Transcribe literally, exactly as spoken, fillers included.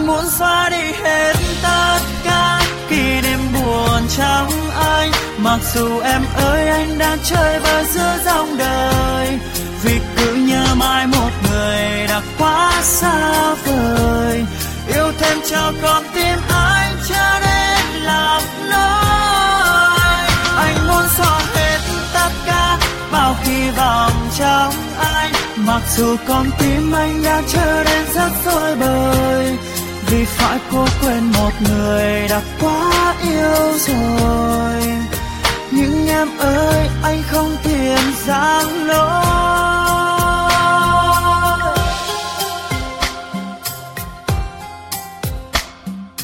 muốn xóa đi hết tất cả kỷ niệm buồn trong anh. Mặc dù em ơi anh đang chơi bời giữa dòng đời, vì cứ nhớ mãi một người đã quá xa vời. Yêu thêm cho con tim anh trở nên lạc lối. Anh muốn xóa hết tất cả bao hy vọng trong anh, mặc dù con tim anh đang trở nên rất rối bời, vì phải cố quên một người đã quá yêu rồi. Nhưng em ơi anh không tiền giang lối.